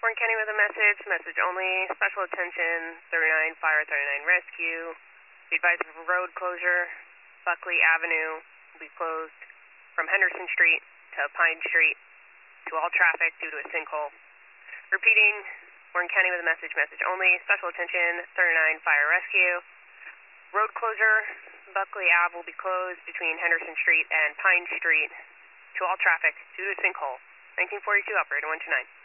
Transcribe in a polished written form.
Warren County with a message. Message only. Special attention. 39 Fire, 39 Rescue. Be advised of a road closure. Buckley Avenue will be closed from Henderson Street to Pine Street to all traffic due to a sinkhole. Repeating. Warren County with a message. Message only. Special attention. 39 Fire Rescue. Road closure. Buckley Ave will be closed between Henderson Street and Pine Street to all traffic due to a sinkhole. 1942, operator 129.